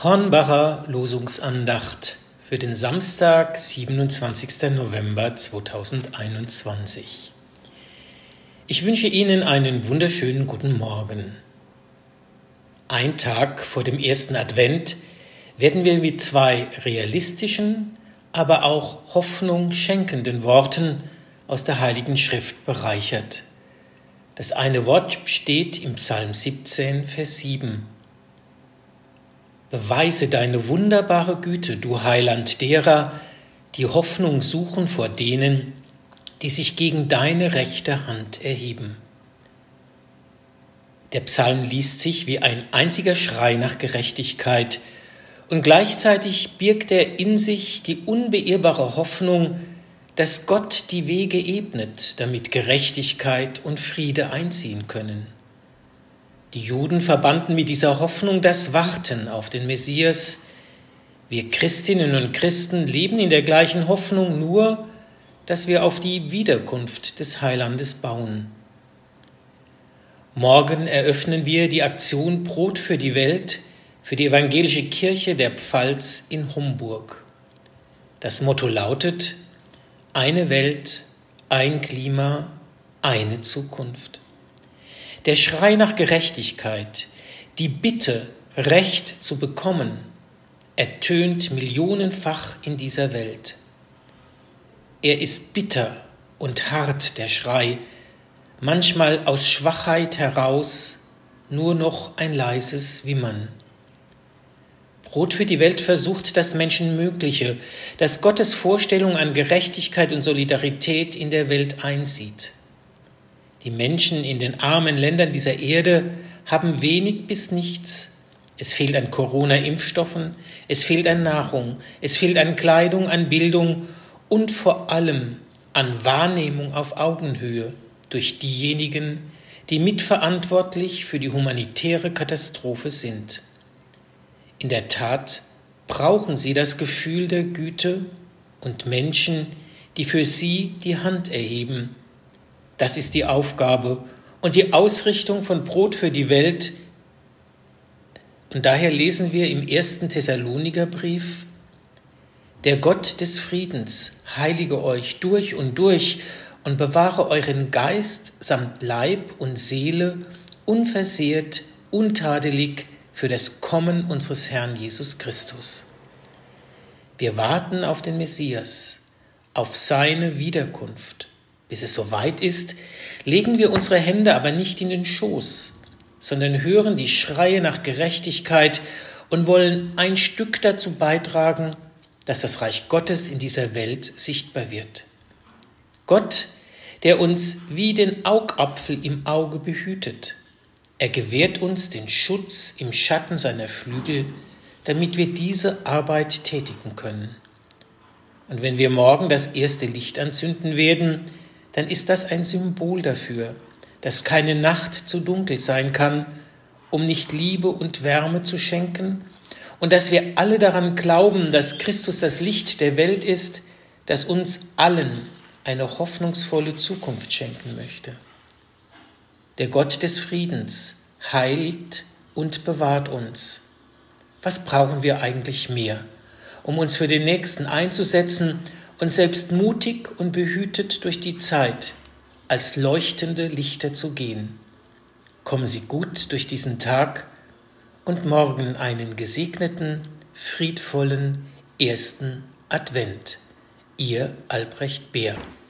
Hornbacher Losungsandacht für den Samstag, 27. November 2021. Ich wünsche Ihnen einen wunderschönen guten Morgen. Ein Tag vor dem ersten Advent werden wir mit zwei realistischen, aber auch Hoffnung schenkenden Worten aus der Heiligen Schrift bereichert. Das eine Wort steht im Psalm 17, Vers 7. Beweise deine wunderbare Güte, du Heiland derer, die Hoffnung suchen vor denen, die sich gegen deine rechte Hand erheben. Der Psalm liest sich wie ein einziger Schrei nach Gerechtigkeit und gleichzeitig birgt er in sich die unbeirrbare Hoffnung, dass Gott die Wege ebnet, damit Gerechtigkeit und Friede einziehen können. Die Juden verbanden mit dieser Hoffnung das Warten auf den Messias. Wir Christinnen und Christen leben in der gleichen Hoffnung, nur dass wir auf die Wiederkunft des Heilandes bauen. Morgen eröffnen wir die Aktion Brot für die Welt für die Evangelische Kirche der Pfalz in Homburg. Das Motto lautet: Eine Welt, ein Klima, eine Zukunft. Der Schrei nach Gerechtigkeit, die Bitte, Recht zu bekommen, ertönt millionenfach in dieser Welt. Er ist bitter und hart, der Schrei, manchmal aus Schwachheit heraus, nur noch ein leises Wimmern. Brot für die Welt versucht das Menschenmögliche, das Gottes Vorstellung an Gerechtigkeit und Solidarität in der Welt einsieht. Die Menschen in den armen Ländern dieser Erde haben wenig bis nichts. Es fehlt an Corona-Impfstoffen, es fehlt an Nahrung, es fehlt an Kleidung, an Bildung und vor allem an Wahrnehmung auf Augenhöhe durch diejenigen, die mitverantwortlich für die humanitäre Katastrophe sind. In der Tat brauchen sie das Gefühl der Güte und Menschen, die für sie die Hand erheben. Das ist die Aufgabe und die Ausrichtung von Brot für die Welt. Und daher lesen wir im 1. Thessalonikerbrief: Der Gott des Friedens heilige euch durch und bewahre euren Geist samt Leib und Seele unversehrt, untadelig für das Kommen unseres Herrn Jesus Christus. Wir warten auf den Messias, auf seine Wiederkunft. Bis es soweit ist, legen wir unsere Hände aber nicht in den Schoß, sondern hören die Schreie nach Gerechtigkeit und wollen ein Stück dazu beitragen, dass das Reich Gottes in dieser Welt sichtbar wird. Gott, der uns wie den Augapfel im Auge behütet. Er gewährt uns den Schutz im Schatten seiner Flügel, damit wir diese Arbeit tätigen können. Und wenn wir morgen das erste Licht anzünden werden, dann ist das ein Symbol dafür, dass keine Nacht zu dunkel sein kann, um nicht Liebe und Wärme zu schenken, und dass wir alle daran glauben, dass Christus das Licht der Welt ist, das uns allen eine hoffnungsvolle Zukunft schenken möchte. Der Gott des Friedens heiligt und bewahrt uns. Was brauchen wir eigentlich mehr, um uns für den Nächsten einzusetzen und selbst mutig und behütet durch die Zeit als leuchtende Lichter zu gehen? Kommen Sie gut durch diesen Tag und morgen einen gesegneten, friedvollen ersten Advent. Ihr Albrecht Beer.